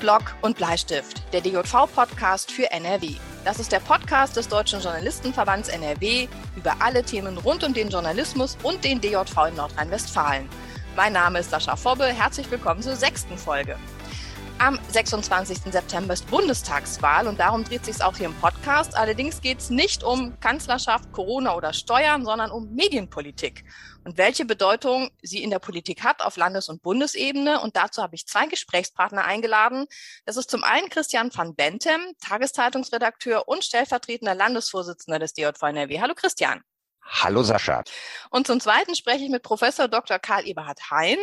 Block und Bleistift, der DJV-Podcast für NRW. Das ist der Podcast des Deutschen Journalistenverbands NRW über alle Themen rund um den Journalismus und den DJV in Nordrhein-Westfalen. Mein Name ist Sascha Fobbe, herzlich willkommen zur 6. Folge. Am 26. September ist Bundestagswahl und darum dreht sich es auch hier im Podcast. Allerdings geht es nicht um Kanzlerschaft, Corona oder Steuern, sondern um Medienpolitik und welche Bedeutung sie in der Politik hat auf Landes- und Bundesebene. Und dazu habe ich 2 Gesprächspartner eingeladen. Das ist zum einen Christian van Bentem, Tageszeitungsredakteur und stellvertretender Landesvorsitzender des DJV NRW. Hallo Christian. Hallo Sascha. Und zum zweiten spreche ich mit Professor Dr. Karl Eberhard Hein.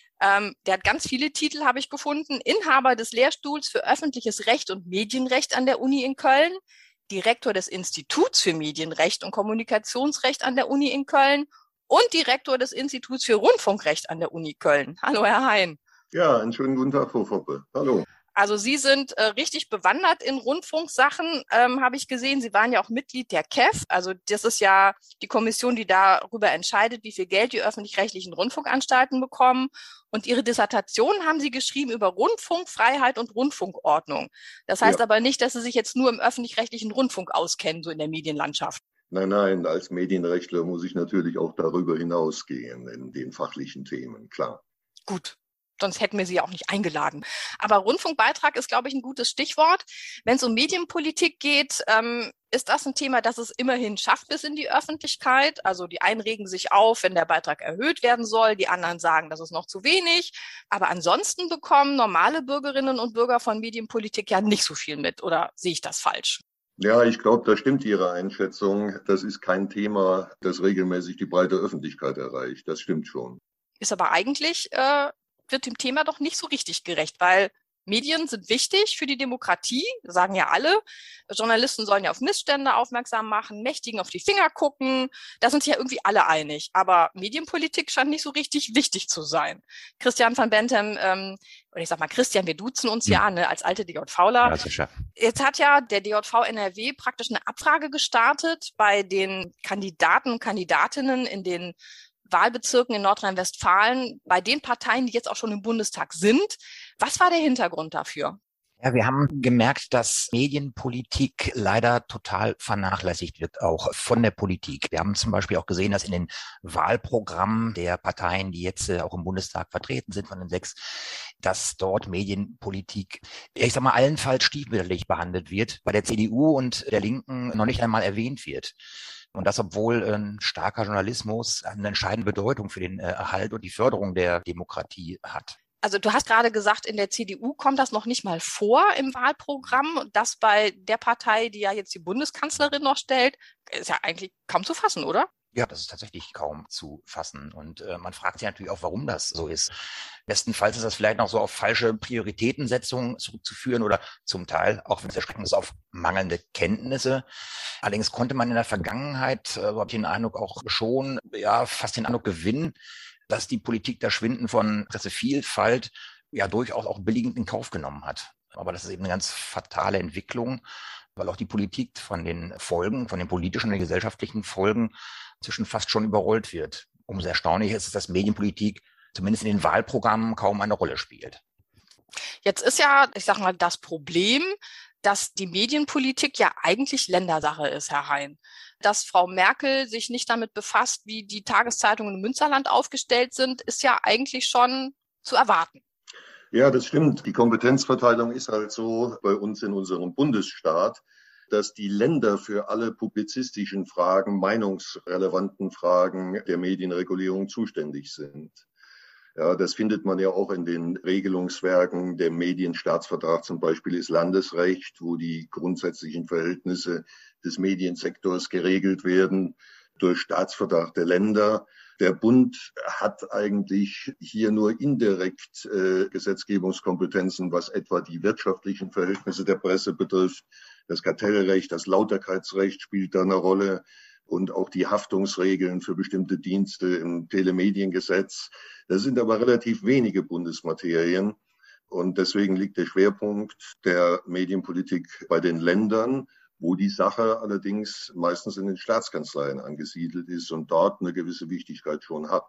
Der hat ganz viele Titel, habe ich gefunden. Inhaber des Lehrstuhls für öffentliches Recht und Medienrecht an der Uni in Köln, Direktor des Instituts für Medienrecht und Kommunikationsrecht an der Uni in Köln und Direktor des Instituts für Rundfunkrecht an der Uni Köln. Hallo, Herr Hein. Ja, einen schönen guten Tag, Frau Foppe. Hallo. Also Sie sind richtig bewandert in Rundfunksachen, habe ich gesehen. Sie waren ja auch Mitglied der KEF. Also das ist ja die Kommission, die darüber entscheidet, wie viel Geld die öffentlich-rechtlichen Rundfunkanstalten bekommen. Und Ihre Dissertation haben Sie geschrieben über Rundfunkfreiheit und Rundfunkordnung. Das heißt aber nicht, dass Sie sich jetzt nur im öffentlich-rechtlichen Rundfunk auskennen, so in der Medienlandschaft. Nein, als Medienrechtler muss ich natürlich auch darüber hinausgehen in den fachlichen Themen, klar. Gut. Sonst hätten wir Sie ja auch nicht eingeladen. Aber Rundfunkbeitrag ist, glaube ich, ein gutes Stichwort. Wenn es um Medienpolitik geht, ist das ein Thema, das es immerhin schafft bis in die Öffentlichkeit. Also die einen regen sich auf, wenn der Beitrag erhöht werden soll. Die anderen sagen, das ist noch zu wenig. Aber ansonsten bekommen normale Bürgerinnen und Bürger von Medienpolitik ja nicht so viel mit. Oder sehe ich das falsch? Ja, ich glaube, da stimmt Ihre Einschätzung. Das ist kein Thema, das regelmäßig die breite Öffentlichkeit erreicht. Das stimmt schon. Ist aber eigentlich wird dem Thema doch nicht so richtig gerecht, weil Medien sind wichtig für die Demokratie, sagen ja alle. Journalisten sollen ja auf Missstände aufmerksam machen, Mächtigen auf die Finger gucken. Da sind sich ja irgendwie alle einig. Aber Medienpolitik scheint nicht so richtig wichtig zu sein. Christian van Bentem, oder ich sag mal Christian, wir duzen uns ja, ne, als alte DJVler. Ja, jetzt hat ja der DJV NRW praktisch eine Abfrage gestartet bei den Kandidaten und Kandidatinnen in den Wahlbezirken in Nordrhein-Westfalen, bei den Parteien, die jetzt auch schon im Bundestag sind. Was war der Hintergrund dafür? Ja, wir haben gemerkt, dass Medienpolitik leider total vernachlässigt wird, auch von der Politik. Wir haben zum Beispiel auch gesehen, dass in den Wahlprogrammen der Parteien, die jetzt auch im Bundestag vertreten sind, von den 6, dass dort Medienpolitik, ich sag mal, allenfalls stiefmütterlich behandelt wird, bei der CDU und der Linken noch nicht einmal erwähnt wird. Und das, obwohl ein starker Journalismus eine entscheidende Bedeutung für den Erhalt und die Förderung der Demokratie hat. Also du hast gerade gesagt, in der CDU kommt das noch nicht mal vor im Wahlprogramm. Das bei der Partei, die ja jetzt die Bundeskanzlerin noch stellt, ist ja eigentlich kaum zu fassen, oder? Ja, das ist tatsächlich kaum zu fassen. Und man fragt sich natürlich auch, warum das so ist. Bestenfalls ist das vielleicht noch so auf falsche Prioritätensetzungen zurückzuführen oder zum Teil, auch wenn es erschreckend ist, auf mangelnde Kenntnisse. Allerdings konnte man in der Vergangenheit, so habe ich den Eindruck, auch schon fast den Eindruck gewinnen, dass die Politik das Schwinden von Pressevielfalt ja durchaus auch billigend in Kauf genommen hat. Aber das ist eben eine ganz fatale Entwicklung, weil auch die Politik von den Folgen, von den politischen und gesellschaftlichen Folgen inzwischen fast schon überrollt wird. Umso erstaunlicher ist es, dass Medienpolitik zumindest in den Wahlprogrammen kaum eine Rolle spielt. Jetzt ist ja, ich sag mal, das Problem, dass die Medienpolitik ja eigentlich Ländersache ist, Herr Hein. Dass Frau Merkel sich nicht damit befasst, wie die Tageszeitungen im Münsterland aufgestellt sind, ist ja eigentlich schon zu erwarten. Ja, das stimmt. Die Kompetenzverteilung ist halt so bei uns in unserem Bundesstaat, dass die Länder für alle publizistischen Fragen, meinungsrelevanten Fragen der Medienregulierung zuständig sind. Ja, das findet man ja auch in den Regelungswerken. Der Medienstaatsvertrag zum Beispiel ist Landesrecht, wo die grundsätzlichen Verhältnisse des Mediensektors geregelt werden durch Staatsvertrag der Länder. Der Bund hat eigentlich hier nur indirekt Gesetzgebungskompetenzen, was etwa die wirtschaftlichen Verhältnisse der Presse betrifft. Das Kartellrecht, das Lauterkeitsrecht spielt da eine Rolle und auch die Haftungsregeln für bestimmte Dienste im Telemediengesetz. Das sind aber relativ wenige Bundesmaterien und deswegen liegt der Schwerpunkt der Medienpolitik bei den Ländern, wo die Sache allerdings meistens in den Staatskanzleien angesiedelt ist und dort eine gewisse Wichtigkeit schon hat.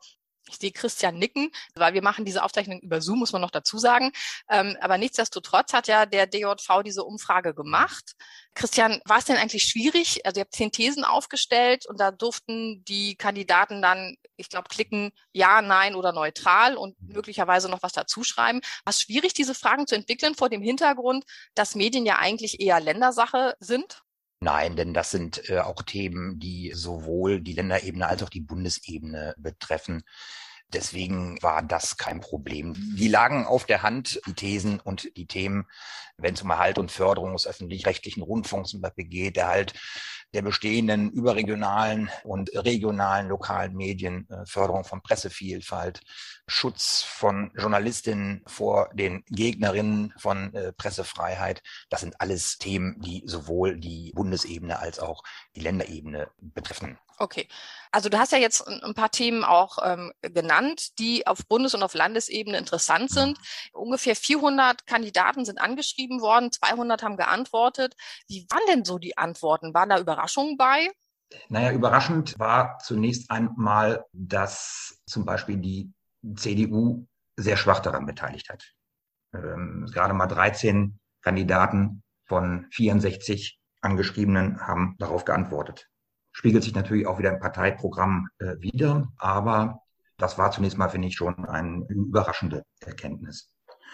Ich sehe Christian nicken, weil wir machen diese Aufzeichnung über Zoom, muss man noch dazu sagen. Aber nichtsdestotrotz hat ja der DJV diese Umfrage gemacht. Christian, war es denn eigentlich schwierig? Also ihr habt 10 Thesen aufgestellt und da durften die Kandidaten dann, ich glaube, klicken ja, nein oder neutral und möglicherweise noch was dazu schreiben. War es schwierig, diese Fragen zu entwickeln vor dem Hintergrund, dass Medien ja eigentlich eher Ländersache sind? Nein, denn das sind auch Themen, die sowohl die Länderebene als auch die Bundesebene betreffen. Deswegen war das kein Problem. Die lagen auf der Hand, die Thesen und die Themen, wenn es um Erhalt und Förderung des öffentlich-rechtlichen Rundfunks zum Beispiel geht, Erhalt der bestehenden überregionalen und regionalen lokalen Medien, Förderung von Pressevielfalt, Schutz von Journalistinnen vor den Gegnerinnen von Pressefreiheit. Das sind alles Themen, die sowohl die Bundesebene als auch die Länderebene betreffen. Okay, also du hast ja jetzt ein paar Themen auch genannt, die auf Bundes- und auf Landesebene interessant sind. Ungefähr 400 Kandidaten sind angeschrieben worden, 200 haben geantwortet. Wie waren denn so die Antworten? Waren da Überraschungen bei? Naja, überraschend war zunächst einmal, dass zum Beispiel die CDU sehr schwach daran beteiligt hat. Gerade mal 13 Kandidaten von 64 Angeschriebenen haben darauf geantwortet. Spiegelt sich natürlich auch wieder im Parteiprogramm wider, aber das war zunächst mal, finde ich, schon eine überraschende Erkenntnis.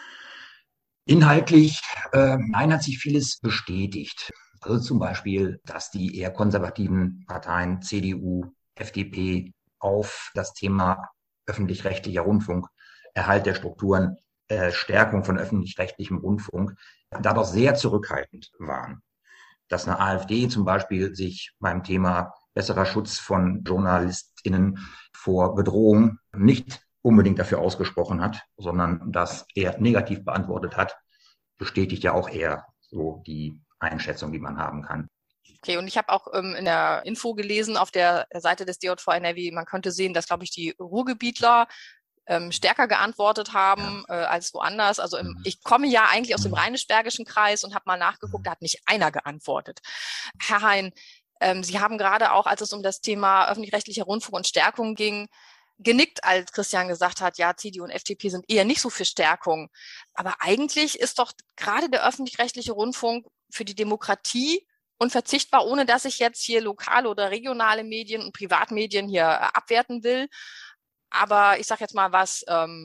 Inhaltlich, nein, hat sich vieles bestätigt. Also zum Beispiel, dass die eher konservativen Parteien CDU, FDP auf das Thema öffentlich-rechtlicher Rundfunk, Erhalt der Strukturen, Stärkung von öffentlich-rechtlichem Rundfunk, da doch sehr zurückhaltend waren. Dass eine AfD zum Beispiel sich beim Thema besserer Schutz von JournalistInnen vor Bedrohung nicht unbedingt dafür ausgesprochen hat, sondern das eher negativ beantwortet hat, bestätigt ja auch eher so die Einschätzung, die man haben kann. Okay, und ich habe auch in der Info gelesen auf der Seite des DJV NRW, man könnte sehen, dass, glaube ich, die Ruhrgebietler stärker geantwortet haben als woanders. Also ich komme ja eigentlich aus dem Rheinisch-Bergischen Kreis und habe mal nachgeguckt, da hat nicht einer geantwortet. Herr Hein, Sie haben gerade auch, als es um das Thema öffentlich-rechtlicher Rundfunk und Stärkung ging, genickt, als Christian gesagt hat, ja, CDU und FDP sind eher nicht so für Stärkung. Aber eigentlich ist doch gerade der öffentlich-rechtliche Rundfunk für die Demokratie unverzichtbar, ohne dass ich jetzt hier lokale oder regionale Medien und Privatmedien hier abwerten will. Aber ich sage jetzt mal, was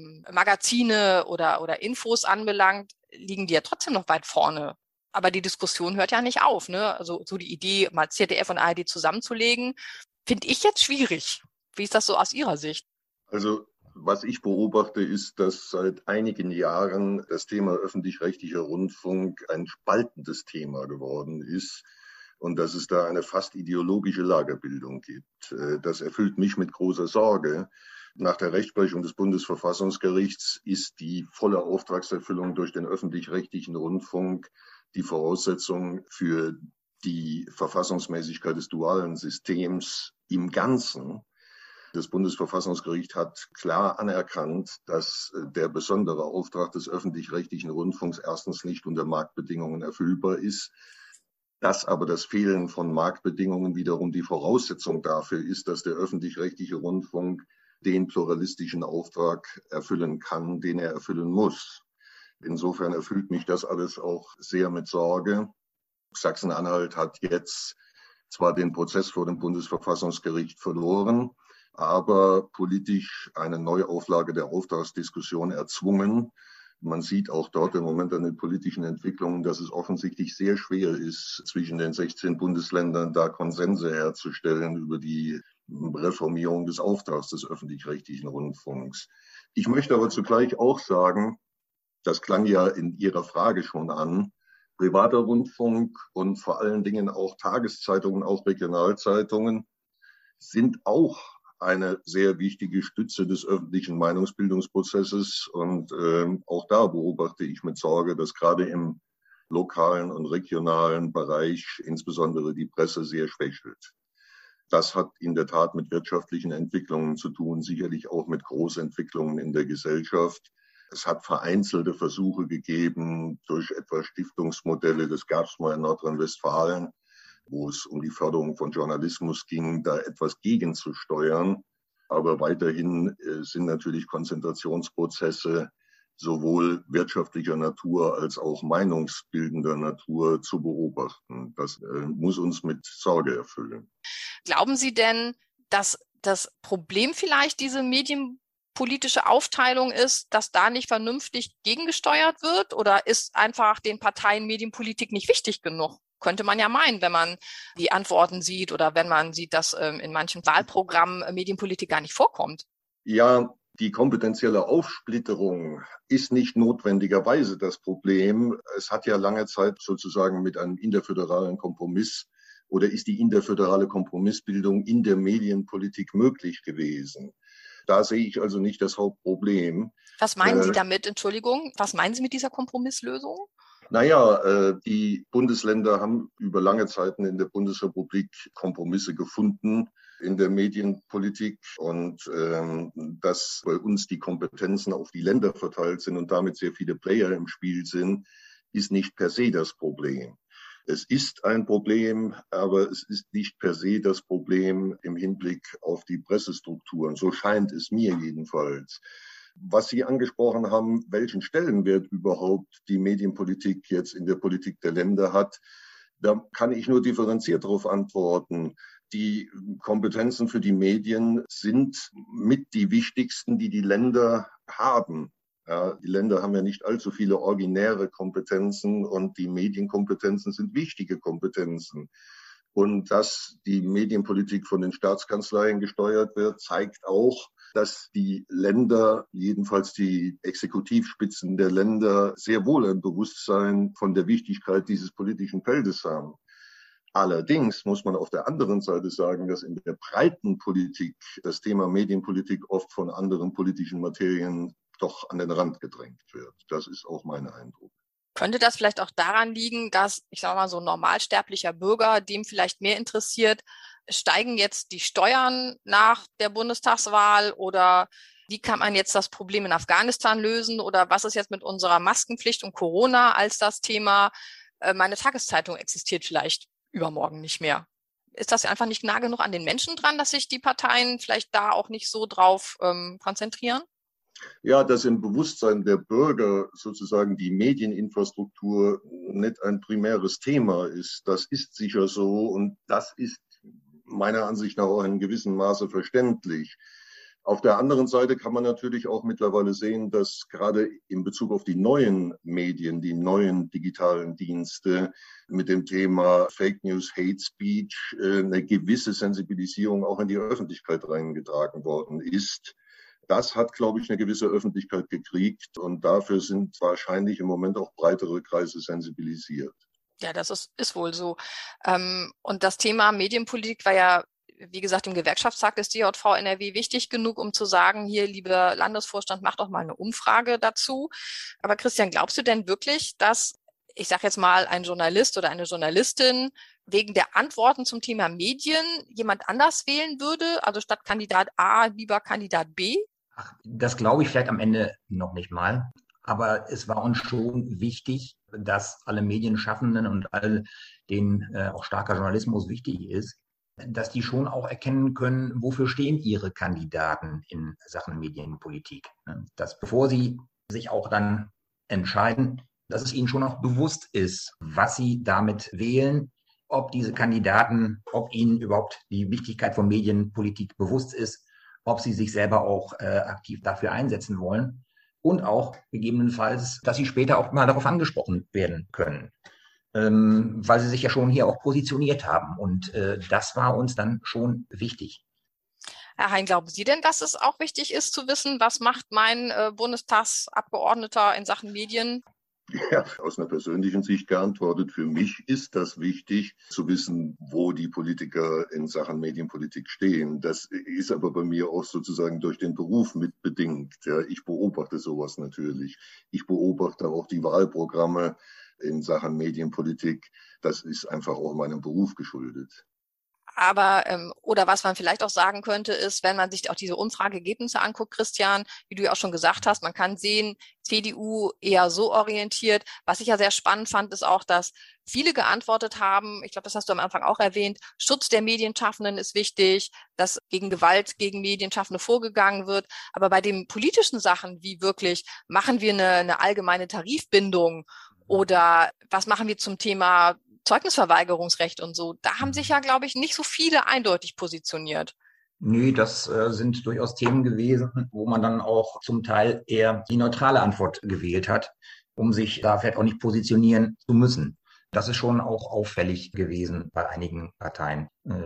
Magazine oder Infos anbelangt, liegen die ja trotzdem noch weit vorne. Aber die Diskussion hört ja nicht auf, ne? Also so die Idee, mal ZDF und ARD zusammenzulegen, finde ich jetzt schwierig. Wie ist das so aus Ihrer Sicht? Also was ich beobachte, ist, dass seit einigen Jahren das Thema öffentlich-rechtlicher Rundfunk ein spaltendes Thema geworden ist und dass es da eine fast ideologische Lagerbildung gibt. Das erfüllt mich mit großer Sorge. Nach der Rechtsprechung des Bundesverfassungsgerichts ist die volle Auftragserfüllung durch den öffentlich-rechtlichen Rundfunk die Voraussetzung für die Verfassungsmäßigkeit des dualen Systems im Ganzen. Das Bundesverfassungsgericht hat klar anerkannt, dass der besondere Auftrag des öffentlich-rechtlichen Rundfunks erstens nicht unter Marktbedingungen erfüllbar ist, dass aber das Fehlen von Marktbedingungen wiederum die Voraussetzung dafür ist, dass der öffentlich-rechtliche Rundfunk den pluralistischen Auftrag erfüllen kann, den er erfüllen muss. Insofern erfüllt mich das alles auch sehr mit Sorge. Sachsen-Anhalt hat jetzt zwar den Prozess vor dem Bundesverfassungsgericht verloren, aber politisch eine Neuauflage der Auftragsdiskussion erzwungen. Man sieht auch dort im Moment an den politischen Entwicklungen, dass es offensichtlich sehr schwer ist, zwischen den 16 Bundesländern da Konsense herzustellen über die Reformierung des Auftrags des öffentlich-rechtlichen Rundfunks. Ich möchte aber zugleich auch sagen, das klang ja in Ihrer Frage schon an, privater Rundfunk und vor allen Dingen auch Tageszeitungen, auch Regionalzeitungen sind auch eine sehr wichtige Stütze des öffentlichen Meinungsbildungsprozesses. Und auch da beobachte ich mit Sorge, dass gerade im lokalen und regionalen Bereich insbesondere die Presse sehr schwächelt. Das hat in der Tat mit wirtschaftlichen Entwicklungen zu tun, sicherlich auch mit Großentwicklungen in der Gesellschaft. Es hat vereinzelte Versuche gegeben durch etwa Stiftungsmodelle, das gab es mal in Nordrhein-Westfalen, wo es um die Förderung von Journalismus ging, da etwas gegenzusteuern. Aber weiterhin sind natürlich Konzentrationsprozesse sowohl wirtschaftlicher Natur als auch meinungsbildender Natur zu beobachten. Das muss uns mit Sorge erfüllen. Glauben Sie denn, dass das Problem vielleicht diese medienpolitische Aufteilung ist, dass da nicht vernünftig gegengesteuert wird? Oder ist einfach den Parteien Medienpolitik nicht wichtig genug? Könnte man ja meinen, wenn man die Antworten sieht oder wenn man sieht, dass in manchen Wahlprogrammen Medienpolitik gar nicht vorkommt. Ja, die kompetenzielle Aufsplitterung ist nicht notwendigerweise das Problem. Es hat ja lange Zeit sozusagen mit einem interföderalen Kompromiss oder ist die interföderale Kompromissbildung in der Medienpolitik möglich gewesen. Da sehe ich also nicht das Hauptproblem. Was meinen Sie damit, Entschuldigung? Was meinen Sie mit dieser Kompromisslösung? Naja, die Bundesländer haben über lange Zeiten in der Bundesrepublik Kompromisse gefunden in der Medienpolitik und dass bei uns die Kompetenzen auf die Länder verteilt sind und damit sehr viele Player im Spiel sind, ist nicht per se das Problem. Es ist ein Problem, aber es ist nicht per se das Problem im Hinblick auf die Pressestrukturen. So scheint es mir jedenfalls. Was Sie angesprochen haben, welchen Stellenwert überhaupt die Medienpolitik jetzt in der Politik der Länder hat, da kann ich nur differenziert darauf antworten. Die Kompetenzen für die Medien sind mit die wichtigsten, die die Länder haben. Ja, die Länder haben ja nicht allzu viele originäre Kompetenzen und die Medienkompetenzen sind wichtige Kompetenzen. Und dass die Medienpolitik von den Staatskanzleien gesteuert wird, zeigt auch, dass die Länder, jedenfalls die Exekutivspitzen der Länder, sehr wohl ein Bewusstsein von der Wichtigkeit dieses politischen Feldes haben. Allerdings muss man auf der anderen Seite sagen, dass in der breiten Politik das Thema Medienpolitik oft von anderen politischen Materien doch an den Rand gedrängt wird. Das ist auch mein Eindruck. Könnte das vielleicht auch daran liegen, dass, ich sage mal, so ein normalsterblicher Bürger, dem vielleicht mehr interessiert, steigen jetzt die Steuern nach der Bundestagswahl oder wie kann man jetzt das Problem in Afghanistan lösen oder was ist jetzt mit unserer Maskenpflicht und Corona als das Thema? Meine Tageszeitung existiert vielleicht übermorgen nicht mehr. Ist das einfach nicht nah genug an den Menschen dran, dass sich die Parteien vielleicht da auch nicht so drauf konzentrieren? Ja, dass im Bewusstsein der Bürger sozusagen die Medieninfrastruktur nicht ein primäres Thema ist, das ist sicher so und das ist meiner Ansicht nach auch in gewissem Maße verständlich. Auf der anderen Seite kann man natürlich auch mittlerweile sehen, dass gerade in Bezug auf die neuen Medien, die neuen digitalen Dienste mit dem Thema Fake News, Hate Speech eine gewisse Sensibilisierung auch in die Öffentlichkeit reingetragen worden ist. Das hat, glaube ich, eine gewisse Öffentlichkeit gekriegt und dafür sind wahrscheinlich im Moment auch breitere Kreise sensibilisiert. Ja, das ist wohl so. Und das Thema Medienpolitik war ja, wie gesagt, im Gewerkschaftstag des DJV NRW wichtig genug, um zu sagen, hier, lieber Landesvorstand, macht doch mal eine Umfrage dazu. Aber Christian, glaubst du denn wirklich, dass, ich sage jetzt mal, ein Journalist oder eine Journalistin wegen der Antworten zum Thema Medien jemand anders wählen würde? Also statt Kandidat A lieber Kandidat B? Ach, das glaube ich vielleicht am Ende noch nicht mal. Aber es war uns schon wichtig, dass alle Medienschaffenden und all denen auch starker Journalismus wichtig ist, dass die schon auch erkennen können, wofür stehen ihre Kandidaten in Sachen Medienpolitik. Dass bevor sie sich auch dann entscheiden, dass es ihnen schon auch bewusst ist, was sie damit wählen, ob diese Kandidaten, ob ihnen überhaupt die Wichtigkeit von Medienpolitik bewusst ist, ob sie sich selber auch aktiv dafür einsetzen wollen und auch gegebenenfalls, dass sie später auch mal darauf angesprochen werden können, weil sie sich ja schon hier auch positioniert haben. Und das war uns dann schon wichtig. Herr Hein, glauben Sie denn, dass es auch wichtig ist zu wissen, was macht mein Bundestagsabgeordneter in Sachen Medien? Ja, aus einer persönlichen Sicht geantwortet. Für mich ist das wichtig, zu wissen, wo die Politiker in Sachen Medienpolitik stehen. Das ist aber bei mir auch sozusagen durch den Beruf mitbedingt. Ja, ich beobachte sowas natürlich. Ich beobachte auch die Wahlprogramme in Sachen Medienpolitik. Das ist einfach auch meinem Beruf geschuldet. Aber, oder was man vielleicht auch sagen könnte, ist, wenn man sich auch diese Umfrageergebnisse anguckt, Christian, wie du ja auch schon gesagt hast, man kann sehen, CDU eher so orientiert. Was ich ja sehr spannend fand, ist auch, dass viele geantwortet haben, ich glaube, das hast du am Anfang auch erwähnt, Schutz der Medienschaffenden ist wichtig, dass gegen Gewalt gegen Medienschaffende vorgegangen wird. Aber bei den politischen Sachen, wie wirklich, machen wir eine allgemeine Tarifbindung oder was machen wir zum Thema Zeugnisverweigerungsrecht und so, da haben sich ja, glaube ich, nicht so viele eindeutig positioniert. Nö, das sind durchaus Themen gewesen, wo man dann auch zum Teil eher die neutrale Antwort gewählt hat, um sich da vielleicht auch nicht positionieren zu müssen. Das ist schon auch auffällig gewesen bei einigen Parteien.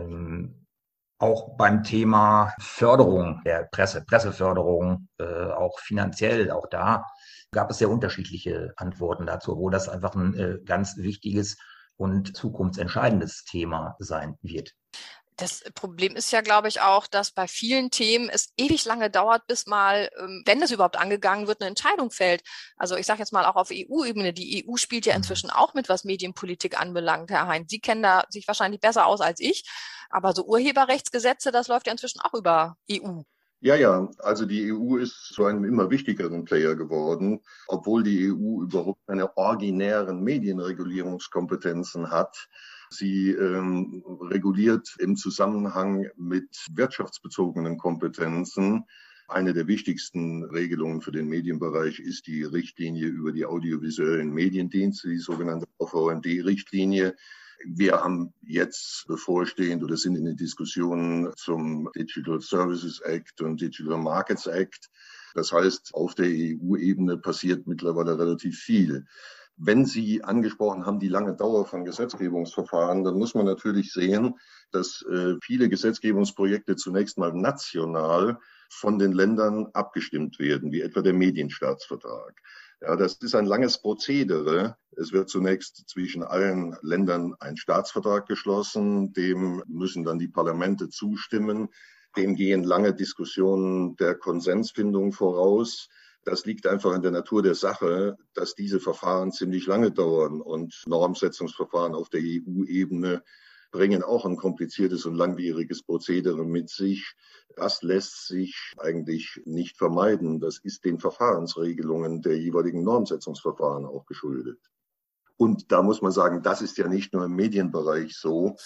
Auch beim Thema Förderung der Presseförderung, auch finanziell, auch da gab es sehr unterschiedliche Antworten dazu, wo das einfach ein ganz wichtiges und zukunftsentscheidendes Thema sein wird. Das Problem ist ja, glaube ich, auch, dass bei vielen Themen es ewig lange dauert, bis mal, wenn es überhaupt angegangen wird, eine Entscheidung fällt. Also ich sage jetzt mal auch auf EU-Ebene. Die EU spielt ja inzwischen auch mit, was Medienpolitik anbelangt, Herr Hein. Sie kennen da sich wahrscheinlich besser aus als ich. Aber so Urheberrechtsgesetze, das läuft ja inzwischen auch über EU. Ja, also die EU ist zu einem immer wichtigeren Player geworden, obwohl die EU überhaupt keine originären Medienregulierungskompetenzen hat. Sie reguliert im Zusammenhang mit wirtschaftsbezogenen Kompetenzen. Eine der wichtigsten Regelungen für den Medienbereich ist die Richtlinie über die audiovisuellen Mediendienste, die sogenannte VVMD-Richtlinie. Wir haben jetzt bevorstehend oder sind in den Diskussionen zum Digital Services Act und Digital Markets Act. Das heißt, auf der EU-Ebene passiert mittlerweile relativ viel. Wenn Sie angesprochen haben, die lange Dauer von Gesetzgebungsverfahren, dann muss man natürlich sehen, dass viele Gesetzgebungsprojekte zunächst mal national von den Ländern abgestimmt werden, wie etwa der Medienstaatsvertrag. Ja, das ist ein langes Prozedere. Es wird zunächst zwischen allen Ländern ein Staatsvertrag geschlossen, dem müssen dann die Parlamente zustimmen, dem gehen lange Diskussionen der Konsensfindung voraus. Das liegt einfach in der Natur der Sache, dass diese Verfahren ziemlich lange dauern und Normsetzungsverfahren auf der EU-Ebene bringen auch ein kompliziertes und langwieriges Prozedere mit sich. Das lässt sich eigentlich nicht vermeiden. Das ist den Verfahrensregelungen der jeweiligen Normsetzungsverfahren auch geschuldet. Und da muss man sagen, das ist ja nicht nur im Medienbereich so,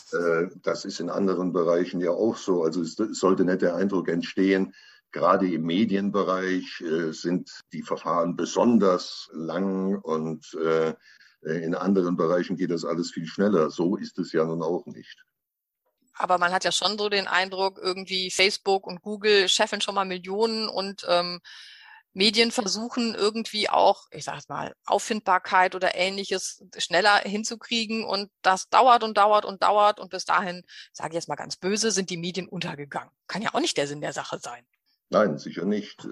das ist in anderen Bereichen ja auch so. Also es sollte nicht der Eindruck entstehen, gerade im Medienbereich sind die Verfahren besonders lang und in anderen Bereichen geht das alles viel schneller. So ist es ja nun auch nicht. Aber man hat ja schon so den Eindruck, irgendwie Facebook und Google scheffeln schon mal Millionen und Medien versuchen irgendwie auch, ich sag mal, Auffindbarkeit oder Ähnliches schneller hinzukriegen und das dauert und dauert und dauert und bis dahin, sage ich jetzt mal ganz böse, sind die Medien untergegangen. Kann ja auch nicht der Sinn der Sache sein. Nein, sicher nicht.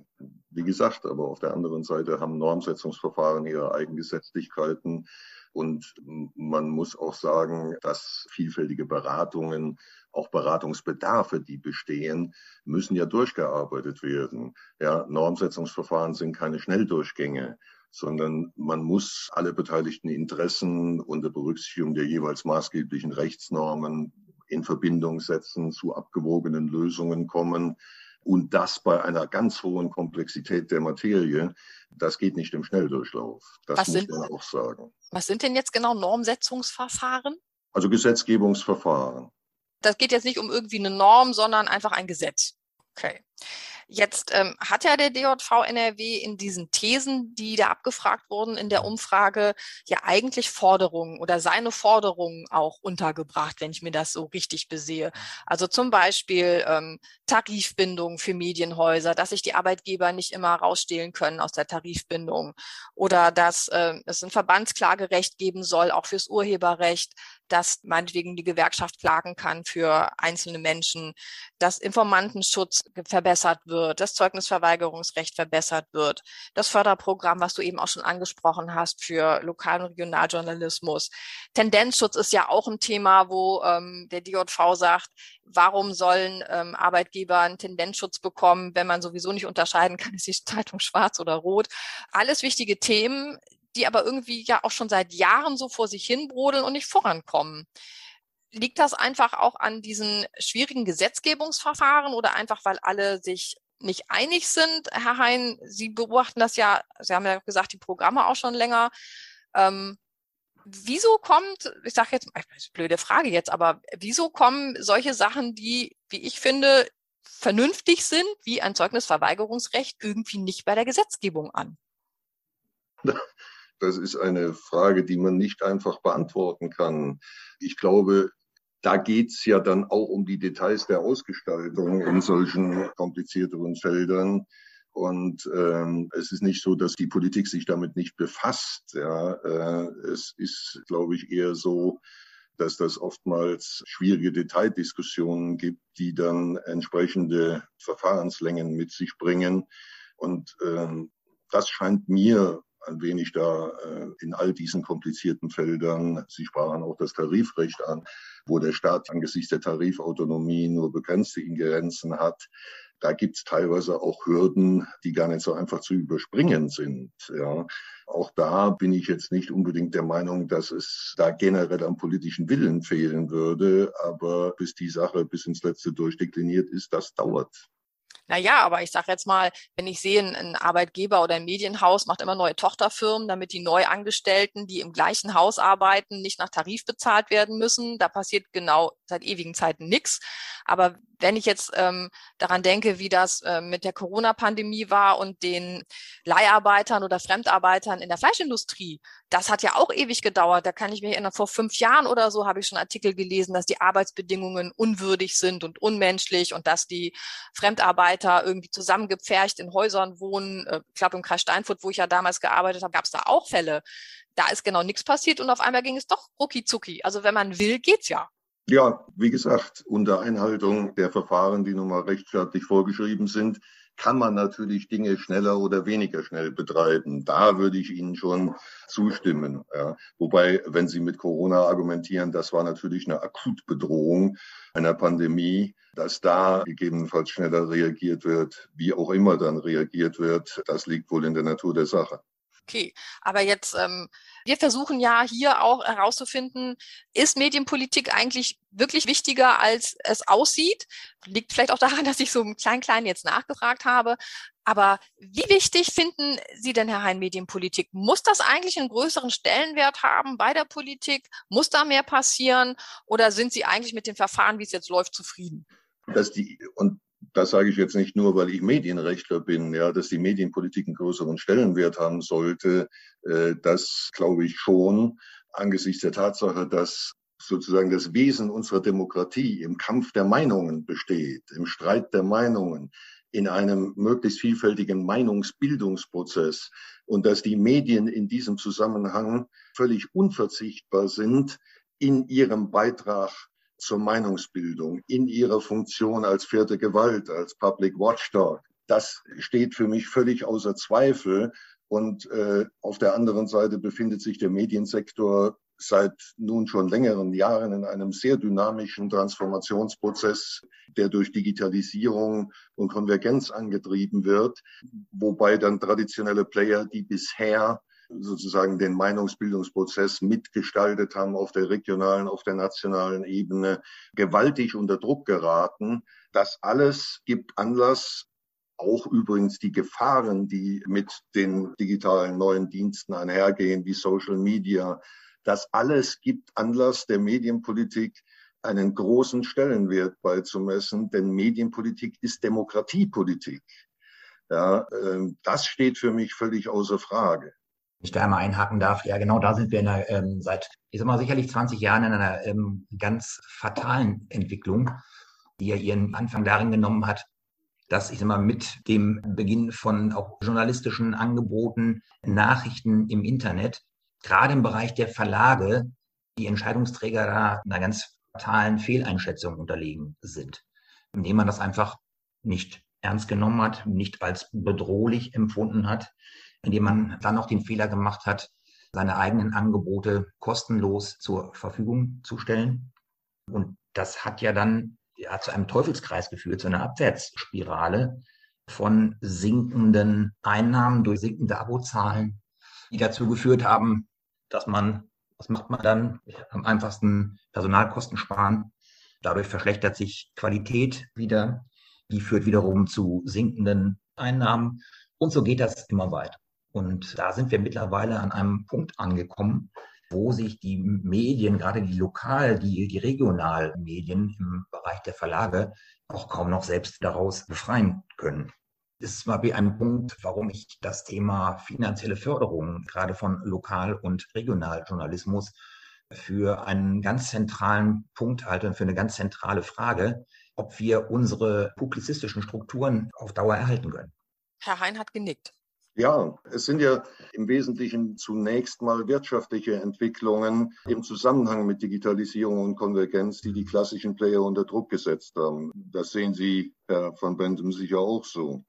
Wie gesagt, aber auf der anderen Seite haben Normsetzungsverfahren ihre Eigengesetzlichkeiten und man muss auch sagen, dass vielfältige Beratungen, auch Beratungsbedarfe, die bestehen, müssen ja durchgearbeitet werden. Ja, Normsetzungsverfahren sind keine Schnelldurchgänge, sondern man muss alle beteiligten Interessen unter Berücksichtigung der jeweils maßgeblichen Rechtsnormen in Verbindung setzen, zu abgewogenen Lösungen kommen. Und das bei einer ganz hohen Komplexität der Materie, das geht nicht im Schnelldurchlauf. Das muss man auch sagen. Was sind denn jetzt genau Normsetzungsverfahren? Also Gesetzgebungsverfahren. Das geht jetzt nicht um irgendwie eine Norm, sondern einfach ein Gesetz. Okay. Jetzt hat ja der DJV NRW in diesen Thesen, die da abgefragt wurden in der Umfrage, ja eigentlich Forderungen oder seine Forderungen auch untergebracht, wenn ich mir das so richtig besehe. Also zum Beispiel Tarifbindung für Medienhäuser, dass sich die Arbeitgeber nicht immer rausstehlen können aus der Tarifbindung oder dass es ein Verbandsklagerecht geben soll, auch fürs Urheberrecht, dass meinetwegen die Gewerkschaft klagen kann für einzelne Menschen, dass Informantenschutz verbessert wird, das Zeugnisverweigerungsrecht verbessert wird, das Förderprogramm, was du eben auch schon angesprochen hast, für Lokal- und Regionaljournalismus. Tendenzschutz ist ja auch ein Thema, wo der DJV sagt, warum sollen Arbeitgeber einen Tendenzschutz bekommen, wenn man sowieso nicht unterscheiden kann, ist die Zeitung schwarz oder rot. Alles wichtige Themen, die aber irgendwie ja auch schon seit Jahren so vor sich hin brodeln und nicht vorankommen. liegt das einfach auch an diesen schwierigen Gesetzgebungsverfahren oder einfach, weil alle sich nicht einig sind? Herr Hein, Sie beobachten das ja, Sie haben ja gesagt, die Programme auch schon länger. Wieso kommt, ich sage jetzt, blöde Frage jetzt, aber wieso kommen solche Sachen, die, wie ich finde, vernünftig sind, wie ein Zeugnisverweigerungsrecht, irgendwie nicht bei der Gesetzgebung an? Das ist eine Frage, die man nicht einfach beantworten kann. Ich glaube, da geht's ja dann auch um die Details der Ausgestaltung in solchen komplizierteren Feldern. Und es ist nicht so, dass die Politik sich damit nicht befasst. Ja, es ist, glaube ich, eher so, dass das oftmals schwierige Detaildiskussionen gibt, die dann entsprechende Verfahrenslängen mit sich bringen. Und das scheint mir ein wenig da in all diesen komplizierten Feldern, Sie sprachen auch das Tarifrecht an, wo der Staat angesichts der Tarifautonomie nur begrenzte Ingerenzen hat. Da gibt es teilweise auch Hürden, die gar nicht so einfach zu überspringen sind. Ja. Auch da bin ich jetzt nicht unbedingt der Meinung, dass es da generell am politischen Willen fehlen würde. Aber bis die Sache bis ins Letzte durchdekliniert ist, das dauert. Naja, aber ich sage jetzt mal, wenn ich sehe, ein Arbeitgeber oder ein Medienhaus macht immer neue Tochterfirmen, damit die Neuangestellten, die im gleichen Haus arbeiten, nicht nach Tarif bezahlt werden müssen. Da passiert genau seit ewigen Zeiten nichts. Aber wenn ich jetzt daran denke, wie das mit der Corona-Pandemie war und den Leiharbeitern oder Fremdarbeitern in der Fleischindustrie, das hat ja auch ewig gedauert. Da kann ich mich erinnern, vor 5 Jahren oder so habe ich schon Artikel gelesen, dass die Arbeitsbedingungen unwürdig sind und unmenschlich und dass die Fremdarbeiter irgendwie zusammengepfercht in Häusern wohnen. Ich glaube, im Kreis Steinfurt, wo ich ja damals gearbeitet habe, gab es da auch Fälle. Da ist genau nichts passiert und auf einmal ging es doch rucki-zucki. Also wenn man will, geht's ja. Ja, wie gesagt, unter Einhaltung der Verfahren, die nun mal rechtsstaatlich vorgeschrieben sind, kann man natürlich Dinge schneller oder weniger schnell betreiben. Da würde ich Ihnen schon zustimmen. Ja. Wobei, wenn Sie mit Corona argumentieren, das war natürlich eine Akutbedrohung einer Pandemie, dass da gegebenenfalls schneller reagiert wird, wie auch immer dann reagiert wird, das liegt wohl in der Natur der Sache. Okay, aber jetzt, wir versuchen ja hier auch herauszufinden, ist Medienpolitik eigentlich wirklich wichtiger, als es aussieht? Liegt vielleicht auch daran, dass ich so im Klein-Klein jetzt nachgefragt habe. Aber wie wichtig finden Sie denn, Herr Hein, Medienpolitik? Muss das eigentlich einen größeren Stellenwert haben bei der Politik? Muss da mehr passieren? Oder sind Sie eigentlich mit dem Verfahren, wie es jetzt läuft, zufrieden? Das sage ich jetzt nicht nur, weil ich Medienrechtler bin, ja, dass die Medienpolitik einen größeren Stellenwert haben sollte. Das glaube ich schon angesichts der Tatsache, dass sozusagen das Wesen unserer Demokratie im Kampf der Meinungen besteht, im Streit der Meinungen, in einem möglichst vielfältigen Meinungsbildungsprozess und dass die Medien in diesem Zusammenhang völlig unverzichtbar sind in ihrem Beitrag zur Meinungsbildung, in ihrer Funktion als vierte Gewalt, als Public Watchdog. Das steht für mich völlig außer Zweifel. Und auf der anderen Seite befindet sich der Mediensektor seit nun schon längeren Jahren in einem sehr dynamischen Transformationsprozess, der durch Digitalisierung und Konvergenz angetrieben wird, wobei dann traditionelle Player, die bisher sozusagen den Meinungsbildungsprozess mitgestaltet haben auf der regionalen, auf der nationalen Ebene, gewaltig unter Druck geraten. Das alles gibt Anlass, auch übrigens die Gefahren, die mit den digitalen neuen Diensten einhergehen, wie Social Media, das alles gibt Anlass der Medienpolitik, einen großen Stellenwert beizumessen, denn Medienpolitik ist Demokratiepolitik. Ja, das steht für mich völlig außer Frage. Wenn ich da einmal einhaken darf, ja genau, da sind wir seit, ich sag mal, sicherlich 20 Jahren in einer ganz fatalen Entwicklung, die ja ihren Anfang darin genommen hat, dass, ich sag mal, mit dem Beginn von auch journalistischen Angeboten, Nachrichten im Internet, gerade im Bereich der Verlage, die Entscheidungsträger da einer ganz fatalen Fehleinschätzung unterlegen sind, indem man das einfach nicht ernst genommen hat, nicht als bedrohlich empfunden hat, indem man dann auch den Fehler gemacht hat, seine eigenen Angebote kostenlos zur Verfügung zu stellen. Und das hat ja dann zu einem Teufelskreis geführt, zu einer Abwärtsspirale von sinkenden Einnahmen durch sinkende Abozahlen, die dazu geführt haben, dass man Was macht man dann? Am einfachsten Personalkosten sparen. Dadurch verschlechtert sich Qualität wieder. Die führt wiederum zu sinkenden Einnahmen. Und so geht das immer weiter. Und da sind wir mittlerweile an einem Punkt angekommen, wo sich die Medien, gerade die Regionalmedien im Bereich der Verlage, auch kaum noch selbst daraus befreien können. Das war wie ein Punkt, warum ich das Thema finanzielle Förderung, gerade von Lokal- und Regionaljournalismus, für einen ganz zentralen Punkt halte und für eine ganz zentrale Frage, ob wir unsere publizistischen Strukturen auf Dauer erhalten können. Herr Hein hat genickt. Ja, es sind ja im Wesentlichen zunächst mal wirtschaftliche Entwicklungen im Zusammenhang mit Digitalisierung und Konvergenz, die die klassischen Player unter Druck gesetzt haben. Das sehen Sie, Herr van Bentum, sicher auch so.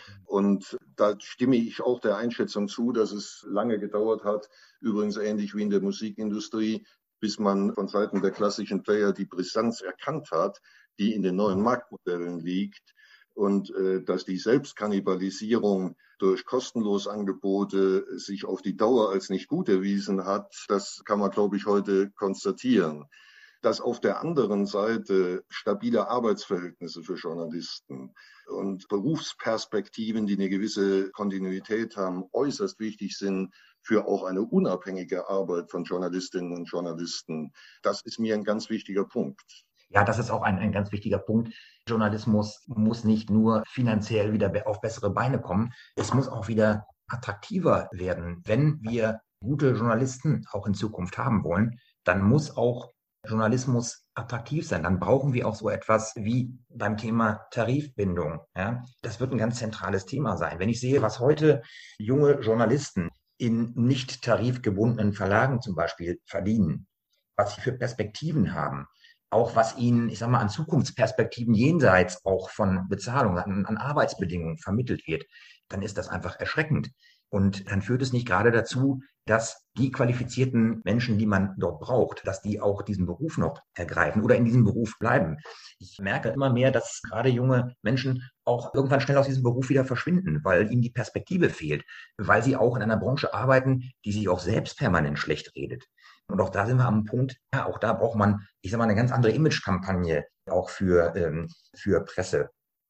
Und da stimme ich auch der Einschätzung zu, dass es lange gedauert hat, übrigens ähnlich wie in der Musikindustrie, bis man von Seiten der klassischen Player die Brisanz erkannt hat, die in den neuen Marktmodellen liegt. Und dass die Selbstkannibalisierung durch kostenlose Angebote sich auf die Dauer als nicht gut erwiesen hat, das kann man, glaube ich, heute konstatieren. Dass auf der anderen Seite stabile Arbeitsverhältnisse für Journalisten und Berufsperspektiven, die eine gewisse Kontinuität haben, äußerst wichtig sind für auch eine unabhängige Arbeit von Journalistinnen und Journalisten, das ist mir ein ganz wichtiger Punkt. Ja, das ist auch ein ganz wichtiger Punkt. Journalismus muss nicht nur finanziell wieder auf bessere Beine kommen, es muss auch wieder attraktiver werden. Wenn wir gute Journalisten auch in Zukunft haben wollen, dann muss auch Journalismus attraktiv sein. Dann brauchen wir auch so etwas wie beim Thema Tarifbindung. Ja, das wird ein ganz zentrales Thema sein. Wenn ich sehe, was heute junge Journalisten in nicht tarifgebundenen Verlagen zum Beispiel verdienen, was sie für Perspektiven haben, auch was ihnen, ich sag mal, an Zukunftsperspektiven jenseits auch von Bezahlung, an Arbeitsbedingungen vermittelt wird, dann ist das einfach erschreckend. Und dann führt es nicht gerade dazu, dass die qualifizierten Menschen, die man dort braucht, dass die auch diesen Beruf noch ergreifen oder in diesem Beruf bleiben. Ich merke immer mehr, dass gerade junge Menschen auch irgendwann schnell aus diesem Beruf wieder verschwinden, weil ihnen die Perspektive fehlt, weil sie auch in einer Branche arbeiten, die sich auch selbst permanent schlecht redet. Und auch da sind wir am Punkt, ja, auch da braucht man, ich sag mal, eine ganz andere Imagekampagne auch für Presse.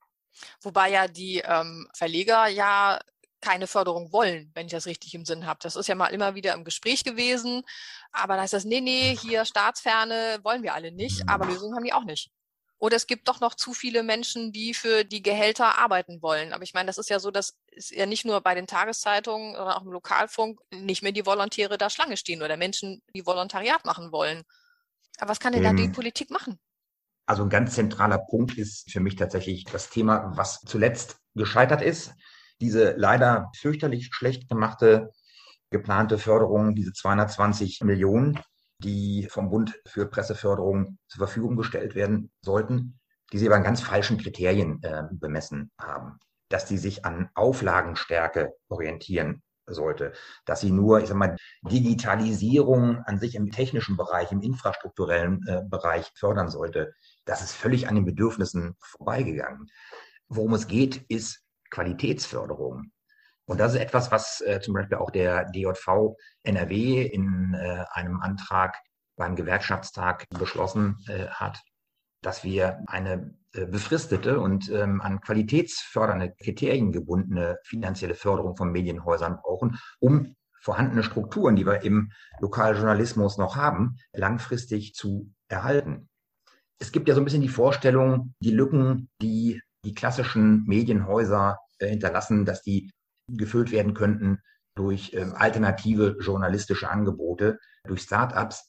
Wobei ja die Verleger ja keine Förderung wollen, wenn ich das richtig im Sinn habe. Das ist ja mal immer wieder im Gespräch gewesen. Aber da heißt das, nee, hier Staatsferne wollen wir alle nicht, aber Lösungen haben die auch nicht. Oder es gibt doch noch zu viele Menschen, die für die Gehälter arbeiten wollen. Aber ich meine, das ist ja so, dass es ja nicht nur bei den Tageszeitungen, sondern auch im Lokalfunk nicht mehr die Volontäre da Schlange stehen oder Menschen, die Volontariat machen wollen. Aber was kann denn da die Politik machen? Also ein ganz zentraler Punkt ist für mich tatsächlich das Thema, was zuletzt gescheitert ist. Diese leider fürchterlich schlecht gemachte, geplante Förderung, diese 220 Millionen, die vom Bund für Presseförderung zur Verfügung gestellt werden sollten, die sie aber an ganz falschen Kriterien bemessen haben. Dass die sich an Auflagenstärke orientieren sollte, dass sie nur, ich sag mal, Digitalisierung an sich im technischen Bereich, im infrastrukturellen Bereich fördern sollte, das ist völlig an den Bedürfnissen vorbeigegangen. Worum es geht, ist Qualitätsförderung. Und das ist etwas, was zum Beispiel auch der DJV NRW in einem Antrag beim Gewerkschaftstag beschlossen hat, dass wir eine befristete und an qualitätsfördernde Kriterien gebundene finanzielle Förderung von Medienhäusern brauchen, um vorhandene Strukturen, die wir im Lokaljournalismus noch haben, langfristig zu erhalten. Es gibt ja so ein bisschen die Vorstellung, die Lücken, die die klassischen Medienhäuser hinterlassen, dass die gefüllt werden könnten durch alternative journalistische Angebote, durch Start-ups.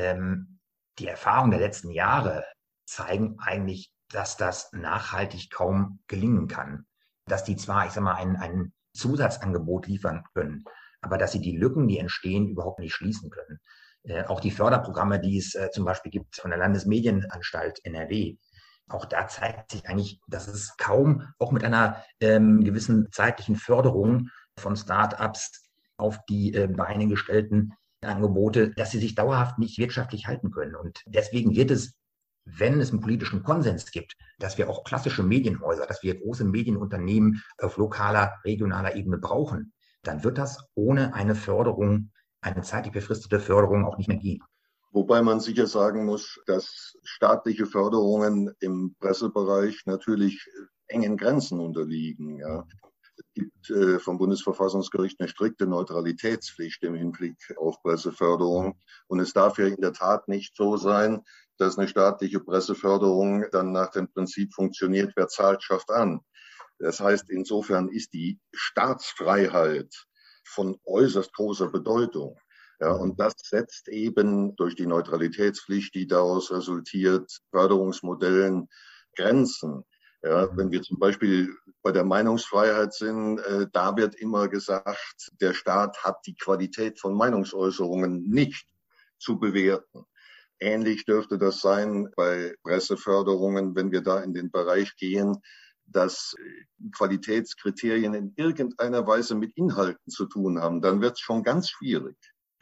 Die Erfahrungen der letzten Jahre zeigen eigentlich, dass das nachhaltig kaum gelingen kann. Dass die zwar, ich sag mal, ein Zusatzangebot liefern können, aber dass sie die Lücken, die entstehen, überhaupt nicht schließen können. Auch die Förderprogramme, die es zum Beispiel gibt von der Landesmedienanstalt NRW, auch da zeigt sich eigentlich, dass es kaum, auch mit einer gewissen zeitlichen Förderung von Start-ups auf die Beine gestellten Angebote, dass sie sich dauerhaft nicht wirtschaftlich halten können. Und deswegen wird es, wenn es einen politischen Konsens gibt, dass wir auch klassische Medienhäuser, dass wir große Medienunternehmen auf lokaler, regionaler Ebene brauchen, dann wird das ohne eine Förderung eine zeitlich befristete Förderung auch nicht mehr gehen. Wobei man sicher sagen muss, dass staatliche Förderungen im Pressebereich natürlich engen Grenzen unterliegen. Ja. Es gibt vom Bundesverfassungsgericht eine strikte Neutralitätspflicht im Hinblick auf Presseförderung. Und es darf ja in der Tat nicht so sein, dass eine staatliche Presseförderung dann nach dem Prinzip funktioniert, wer zahlt, schafft an. Das heißt, insofern ist die Staatsfreiheit von äußerst großer Bedeutung. Ja, und das setzt eben durch die Neutralitätspflicht, die daraus resultiert, Förderungsmodellen Grenzen. Ja, wenn wir zum Beispiel bei der Meinungsfreiheit sind, da wird immer gesagt, der Staat hat die Qualität von Meinungsäußerungen nicht zu bewerten. Ähnlich dürfte das sein bei Presseförderungen, wenn wir da in den Bereich gehen, dass Qualitätskriterien in irgendeiner Weise mit Inhalten zu tun haben, dann wird es schon ganz schwierig.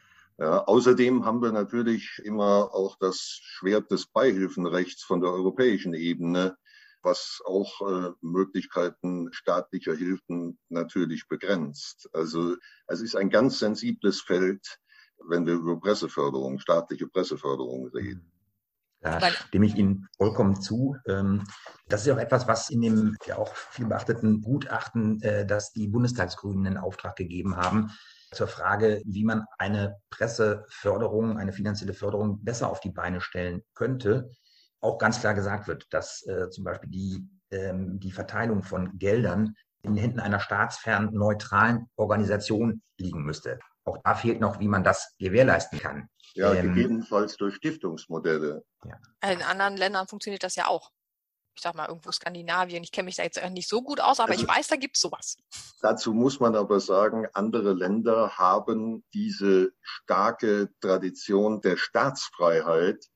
Ja, außerdem haben wir natürlich immer auch das Schwert des Beihilfenrechts von der europäischen Ebene, was auch Möglichkeiten staatlicher Hilfen natürlich begrenzt. Also es ist ein ganz sensibles Feld, wenn wir über Presseförderung, staatliche Presseförderung reden. Da stimme ich Ihnen vollkommen zu. Das ist ja auch etwas, was in dem ja auch viel beachteten Gutachten, das die Bundestagsgrünen in Auftrag gegeben haben, zur Frage, wie man eine Presseförderung, eine finanzielle Förderung besser auf die Beine stellen könnte, auch ganz klar gesagt wird, dass zum Beispiel die Verteilung von Geldern in den Händen einer staatsfernen, neutralen Organisation liegen müsste. Auch da fehlt noch, wie man das gewährleisten kann. Ja, gegebenenfalls durch Stiftungsmodelle. Ja. In anderen Ländern funktioniert das ja auch. Ich sag mal, irgendwo Skandinavien, ich kenne mich da jetzt nicht so gut aus, aber ich weiß, da gibt's sowas. Dazu muss man aber sagen, andere Länder haben diese starke Tradition der Staatsfreiheit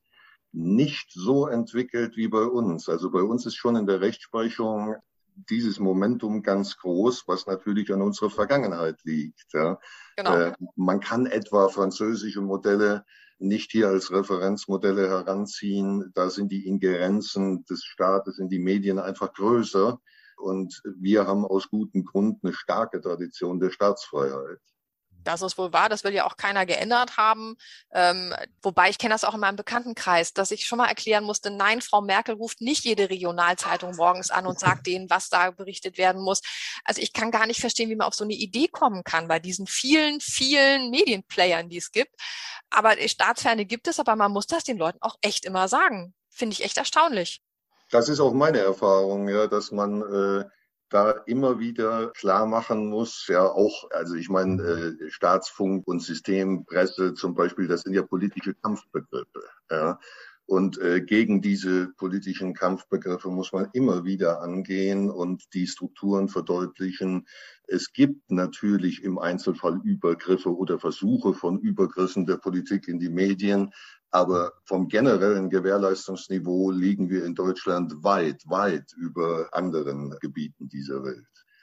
nicht so entwickelt wie bei uns. Also bei uns ist schon in der Rechtsprechung dieses Momentum ganz groß, was natürlich an unserer Vergangenheit liegt. Ja. Genau. Man kann etwa französische Modelle nicht hier als Referenzmodelle heranziehen. Da sind die Ingerenzen des Staates in die Medien einfach größer. Und wir haben aus gutem Grund eine starke Tradition der Staatsfreiheit. Das ist wohl wahr, das will ja auch keiner geändert haben. Wobei ich kenne das auch in meinem Bekanntenkreis, dass ich schon mal erklären musste, nein, Frau Merkel ruft nicht jede Regionalzeitung morgens an und sagt denen, was da berichtet werden muss. Also ich kann gar nicht verstehen, wie man auf so eine Idee kommen kann bei diesen vielen, vielen Medienplayern, die es gibt. Aber Staatsferne gibt es, aber man muss das den Leuten auch echt immer sagen. Finde ich echt erstaunlich. Das ist auch meine Erfahrung, ja, dass man da immer wieder klar machen muss, ja auch, also ich meine, Staatsfunk und Systempresse zum Beispiel, das sind ja politische Kampfbegriffe. Ja. Und gegen diese politischen Kampfbegriffe muss man immer wieder angehen und die Strukturen verdeutlichen. Es gibt natürlich im Einzelfall Übergriffe oder Versuche von Übergriffen der Politik in die Medien. Aber vom generellen Gewährleistungsniveau liegen wir in Deutschland weit, weit über anderen Gebieten dieser Welt.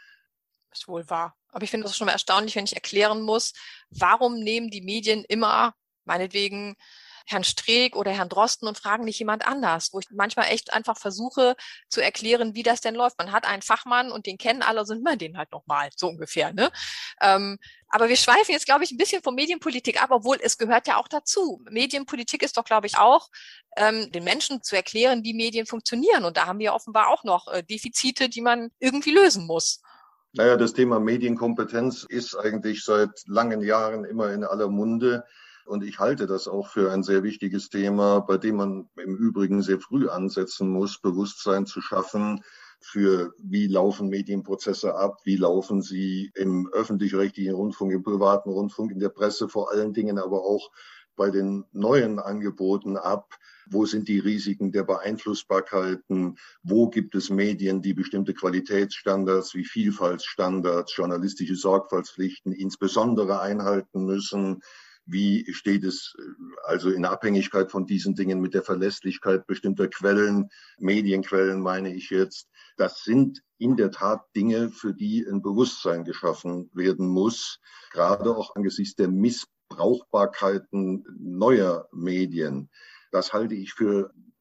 Ist wohl wahr. Aber ich finde das schon mal erstaunlich, wenn ich erklären muss, warum nehmen die Medien immer, meinetwegen, Herrn Streeck oder Herrn Drosten und fragen nicht jemand anders, wo ich manchmal echt einfach versuche zu erklären, wie das denn läuft. Man hat einen Fachmann und den kennen alle, sind wir den halt nochmal, so ungefähr, ne? Aber wir schweifen jetzt, glaube ich, ein bisschen von Medienpolitik ab, obwohl es gehört ja auch dazu. Medienpolitik ist doch, glaube ich, auch, den Menschen zu erklären, wie Medien funktionieren. Und da haben wir offenbar auch noch Defizite, die man irgendwie lösen muss. Naja, das Thema Medienkompetenz ist eigentlich seit langen Jahren immer in aller Munde. Und ich halte das auch für ein sehr wichtiges Thema, bei dem man im Übrigen sehr früh ansetzen muss, Bewusstsein zu schaffen für, wie laufen Medienprozesse ab, wie laufen sie im öffentlich-rechtlichen Rundfunk, im privaten Rundfunk, in der Presse vor allen Dingen, aber auch bei den neuen Angeboten ab. Wo sind die Risiken der Beeinflussbarkeiten? Wo gibt es Medien, die bestimmte Qualitätsstandards wie Vielfaltsstandards, journalistische Sorgfaltspflichten insbesondere einhalten müssen? Wie steht es also in Abhängigkeit von diesen Dingen mit der Verlässlichkeit bestimmter Quellen, Medienquellen meine ich jetzt? Das sind in der Tat Dinge, für die ein Bewusstsein geschaffen werden muss, gerade auch angesichts der Missbrauchbarkeiten neuer Medien. Das halte ich für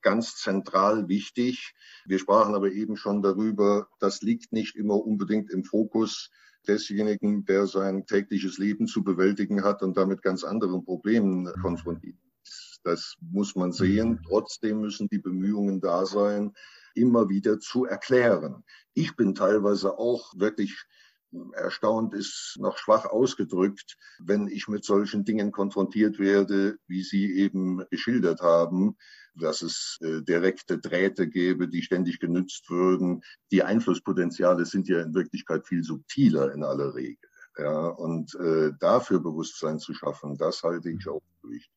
ganz zentral wichtig. Wir sprachen aber eben schon darüber, das liegt nicht immer unbedingt im Fokus desjenigen, der sein tägliches Leben zu bewältigen hat und damit ganz anderen Problemen konfrontiert ist. Das muss man sehen. Trotzdem müssen die Bemühungen da sein, immer wieder zu erklären. Ich bin teilweise auch wirklich erstaunt, ist noch schwach ausgedrückt, wenn ich mit solchen Dingen konfrontiert werde, wie Sie eben geschildert haben, dass es direkte Drähte gäbe, die ständig genützt würden. Die Einflusspotenziale sind ja in Wirklichkeit viel subtiler in aller Regel. Ja, und dafür Bewusstsein zu schaffen, das halte ich auch für wichtig.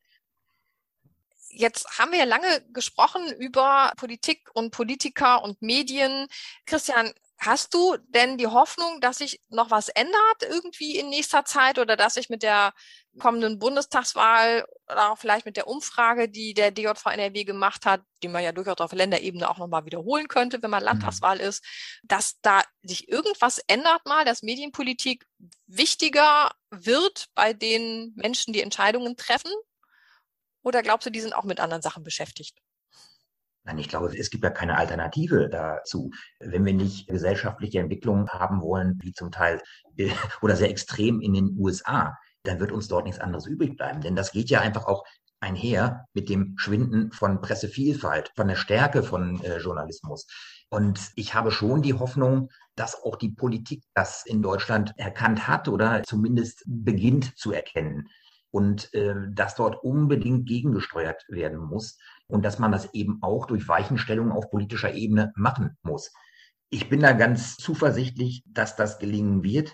Jetzt haben wir ja lange gesprochen über Politik und Politiker und Medien. Christian, hast du denn die Hoffnung, dass sich noch was ändert irgendwie in nächster Zeit oder dass sich mit der kommenden Bundestagswahl oder auch vielleicht mit der Umfrage, die der DJV NRW gemacht hat, die man ja durchaus auf Länderebene auch nochmal wiederholen könnte, wenn man Landtagswahl ist, dass da sich irgendwas ändert mal, dass Medienpolitik wichtiger wird bei den Menschen, die Entscheidungen treffen? Oder glaubst du, die sind auch mit anderen Sachen beschäftigt? Nein, ich glaube, es gibt ja keine Alternative dazu. Wenn wir nicht gesellschaftliche Entwicklungen haben wollen, wie zum Teil oder sehr extrem in den USA, dann wird uns dort nichts anderes übrig bleiben. Denn das geht ja einfach auch einher mit dem Schwinden von Pressevielfalt, von der Stärke von Journalismus. Und ich habe schon die Hoffnung, dass auch die Politik das in Deutschland erkannt hat oder zumindest beginnt zu erkennen. Und dass dort unbedingt gegengesteuert werden muss und dass man das eben auch durch Weichenstellungen auf politischer Ebene machen muss. Ich bin da ganz zuversichtlich, dass das gelingen wird,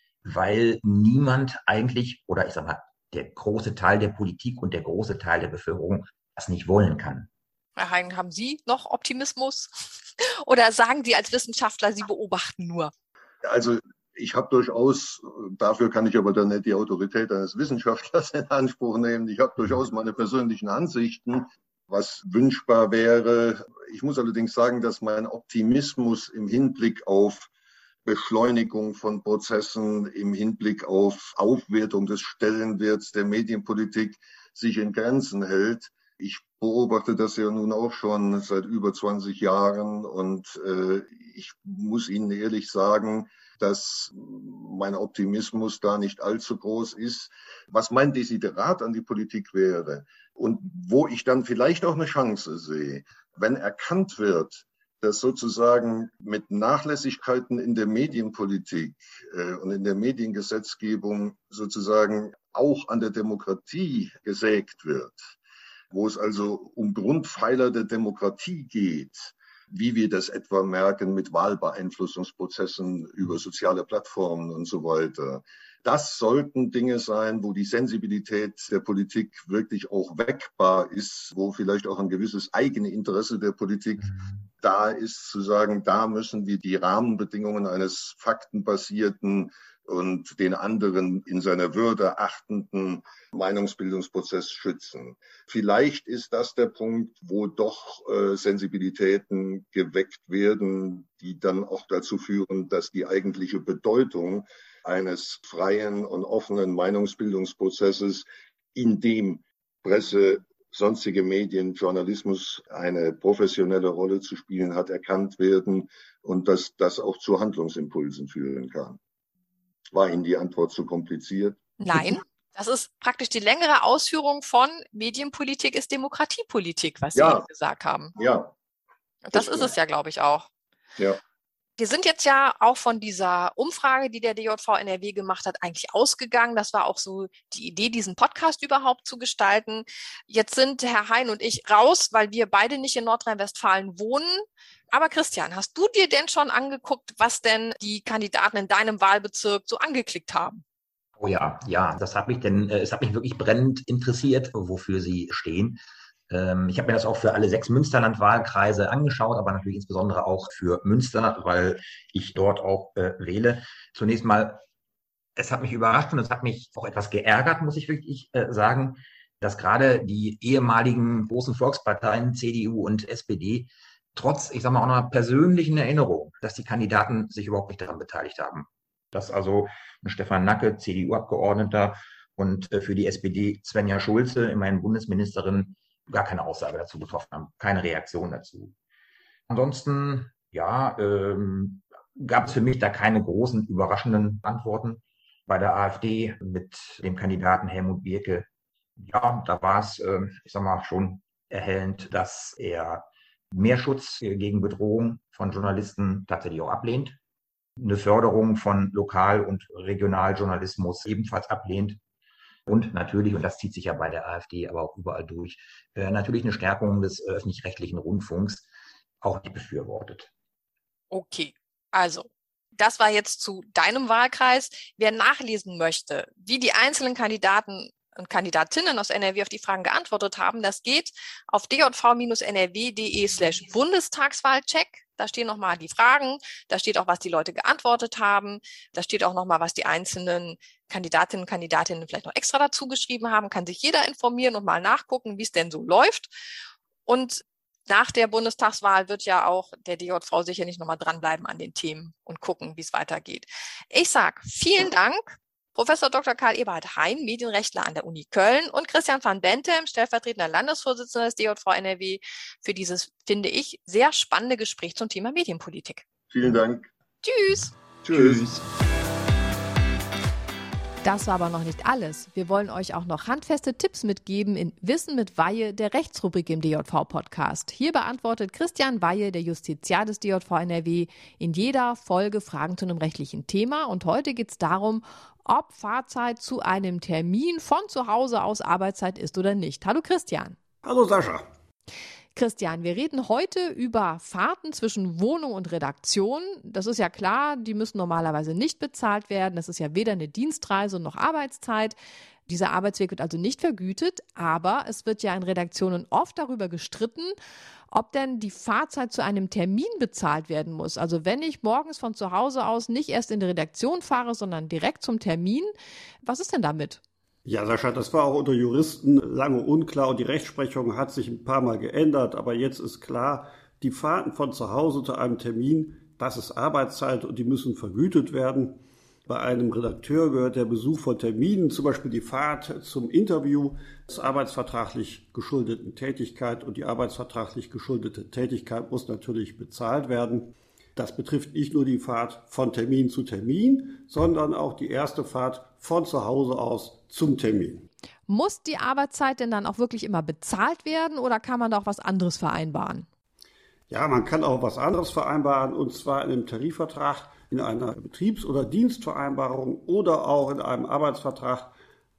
weil niemand eigentlich, oder ich sag mal, der große Teil der Politik und der große Teil der Bevölkerung das nicht wollen kann. Herr Hein, haben Sie noch Optimismus? Oder sagen Sie als Wissenschaftler, Sie beobachten nur? Also ich habe durchaus, dafür kann ich aber dann nicht die Autorität eines Wissenschaftlers in Anspruch nehmen, ich habe durchaus meine persönlichen Ansichten, was wünschbar wäre. Ich muss allerdings sagen, dass mein Optimismus im Hinblick auf Beschleunigung von Prozessen, im Hinblick auf Aufwertung des Stellenwerts der Medienpolitik sich in Grenzen hält. Ich beobachte das ja nun auch schon seit über 20 Jahren und ich muss Ihnen ehrlich sagen, dass mein Optimismus da nicht allzu groß ist. Was mein Desiderat an die Politik wäre und wo ich dann vielleicht auch eine Chance sehe, wenn erkannt wird, dass sozusagen mit Nachlässigkeiten in der Medienpolitik und in der Mediengesetzgebung sozusagen auch an der Demokratie gesägt wird, wo es also um Grundpfeiler der Demokratie geht, wie wir das etwa merken mit Wahlbeeinflussungsprozessen über soziale Plattformen und so weiter. Das sollten Dinge sein, wo die Sensibilität der Politik wirklich auch weckbar ist, wo vielleicht auch ein gewisses eigene Interesse der Politik da ist, zu sagen, da müssen wir die Rahmenbedingungen eines faktenbasierten und den anderen in seiner Würde achtenden Meinungsbildungsprozess schützen. Vielleicht ist das der Punkt, wo doch Sensibilitäten geweckt werden, die dann auch dazu führen, dass die eigentliche Bedeutung eines freien und offenen Meinungsbildungsprozesses, in dem Presse, sonstige Medien, Journalismus eine professionelle Rolle zu spielen hat, erkannt werden und dass das auch zu Handlungsimpulsen führen kann. War Ihnen die Antwort zu kompliziert? Nein, das ist praktisch die längere Ausführung von Medienpolitik ist Demokratiepolitik, was Sie eben gesagt haben. Ja. Das ist es ja, glaube ich, auch. Ja. Wir sind jetzt ja auch von dieser Umfrage, die der DJV NRW gemacht hat, eigentlich ausgegangen. Das war auch so die Idee, diesen Podcast überhaupt zu gestalten. Jetzt sind Herr Hein und ich raus, weil wir beide nicht in Nordrhein-Westfalen wohnen. Aber Christian, hast du dir denn schon angeguckt, was denn die Kandidaten in deinem Wahlbezirk so angeklickt haben? Oh ja, es hat mich wirklich brennend interessiert, wofür sie stehen. Ich habe mir das auch für alle 6 Münsterland-Wahlkreise angeschaut, aber natürlich insbesondere auch für Münster, weil ich dort auch wähle. Zunächst mal, es hat mich überrascht und es hat mich auch etwas geärgert, muss ich wirklich sagen, dass gerade die ehemaligen großen Volksparteien CDU und SPD trotz, ich sage mal, auch einer persönlichen Erinnerung, dass die Kandidaten sich überhaupt nicht daran beteiligt haben. Dass also Stefan Nacke, CDU-Abgeordneter und für die SPD Svenja Schulze, immerhin Bundesministerin, gar keine Aussage dazu getroffen haben, keine Reaktion dazu. Ansonsten, ja, gab es für mich da keine großen überraschenden Antworten. Bei der AfD mit dem Kandidaten Helmut Bierke, ja, da war es, ich sag mal, schon erhellend, dass er mehr Schutz gegen Bedrohung von Journalisten tatsächlich auch ablehnt, eine Förderung von Lokal- und Regionaljournalismus ebenfalls ablehnt und natürlich, und das zieht sich ja bei der AfD aber auch überall durch, natürlich eine Stärkung des öffentlich-rechtlichen Rundfunks auch nicht befürwortet. Okay, also das war jetzt zu deinem Wahlkreis. Wer nachlesen möchte, wie die einzelnen Kandidaten und Kandidatinnen aus NRW auf die Fragen geantwortet haben, das geht auf djv-nrw.de/Bundestagswahlcheck. Da stehen nochmal die Fragen, da steht auch, was die Leute geantwortet haben, da steht auch nochmal, was die einzelnen Kandidatinnen und Kandidatinnen vielleicht noch extra dazu geschrieben haben, kann sich jeder informieren und mal nachgucken, wie es denn so läuft. Und nach der Bundestagswahl wird ja auch der DJV sicherlich nochmal dranbleiben an den Themen und gucken, wie es weitergeht. Ich sage vielen Dank, Professor Dr. Karl Eberhard Hein, Medienrechtler an der Uni Köln, und Christian van Bentem, stellvertretender Landesvorsitzender des DJV NRW, für dieses, finde ich, sehr spannende Gespräch zum Thema Medienpolitik. Vielen Dank. Tschüss. Tschüss. Das war aber noch nicht alles. Wir wollen euch auch noch handfeste Tipps mitgeben in Wissen mit Weihe, der Rechtsrubrik im DJV-Podcast. Hier beantwortet Christian Weihe, der Justiziar des DJV NRW, in jeder Folge Fragen zu einem rechtlichen Thema. Und heute geht es darum, ob Fahrzeit zu einem Termin von zu Hause aus Arbeitszeit ist oder nicht. Hallo Christian. Hallo Sascha. Christian, wir reden heute über Fahrten zwischen Wohnung und Redaktion. Das ist ja klar, die müssen normalerweise nicht bezahlt werden. Das ist ja weder eine Dienstreise noch Arbeitszeit. Dieser Arbeitsweg wird also nicht vergütet, aber es wird ja in Redaktionen oft darüber gestritten, ob denn die Fahrzeit zu einem Termin bezahlt werden muss. Also wenn ich morgens von zu Hause aus nicht erst in die Redaktion fahre, sondern direkt zum Termin, was ist denn damit? Ja, Sascha, das war auch unter Juristen lange unklar und die Rechtsprechung hat sich ein paar Mal geändert, aber jetzt ist klar, die Fahrten von zu Hause zu einem Termin, das ist Arbeitszeit und die müssen vergütet werden. Bei einem Redakteur gehört der Besuch von Terminen, zum Beispiel die Fahrt zum Interview, zur arbeitsvertraglich geschuldeten Tätigkeit, und die arbeitsvertraglich geschuldete Tätigkeit muss natürlich bezahlt werden. Das betrifft nicht nur die Fahrt von Termin zu Termin, sondern auch die erste Fahrt von zu Hause aus zum Termin. Muss die Arbeitszeit denn dann auch wirklich immer bezahlt werden oder kann man da auch was anderes vereinbaren? Ja, man kann auch was anderes vereinbaren, und zwar in einem Tarifvertrag, in einer Betriebs- oder Dienstvereinbarung oder auch in einem Arbeitsvertrag.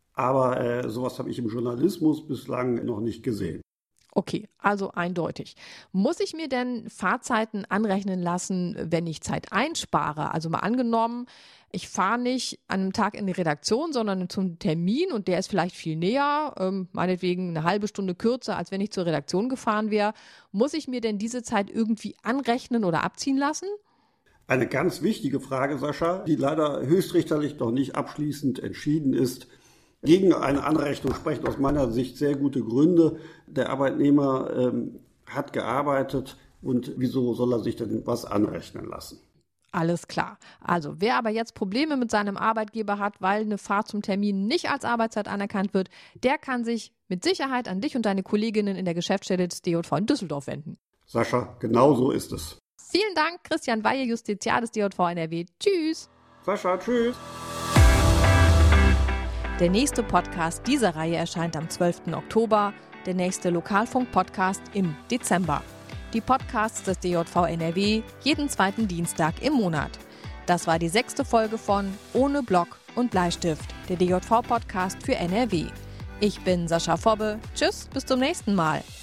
Aber sowas habe ich im Journalismus bislang noch nicht gesehen. Okay, also eindeutig. Muss ich mir denn Fahrzeiten anrechnen lassen, wenn ich Zeit einspare? Also mal angenommen, ich fahre nicht an einem Tag in die Redaktion, sondern zum Termin und der ist vielleicht viel näher, meinetwegen eine halbe Stunde kürzer, als wenn ich zur Redaktion gefahren wäre. Muss ich mir denn diese Zeit irgendwie anrechnen oder abziehen lassen? Eine ganz wichtige Frage, Sascha, die leider höchstrichterlich noch nicht abschließend entschieden ist. Gegen eine Anrechnung sprechen aus meiner Sicht sehr gute Gründe. Der Arbeitnehmer hat gearbeitet, und wieso soll er sich denn was anrechnen lassen? Alles klar. Also wer aber jetzt Probleme mit seinem Arbeitgeber hat, weil eine Fahrt zum Termin nicht als Arbeitszeit anerkannt wird, der kann sich mit Sicherheit an dich und deine Kolleginnen in der Geschäftsstelle des DJV in Düsseldorf wenden. Sascha, genau so ist es. Vielen Dank, Christian Weihe, Justiziar des DJV NRW. Tschüss. Sascha, tschüss. Der nächste Podcast dieser Reihe erscheint am 12. Oktober, der nächste Lokalfunk-Podcast im Dezember. Die Podcasts des DJV NRW jeden zweiten Dienstag im Monat. Das war die 6. Folge von Ohne Block und Bleistift, der DJV-Podcast für NRW. Ich bin Sascha Fobbe. Tschüss, bis zum nächsten Mal.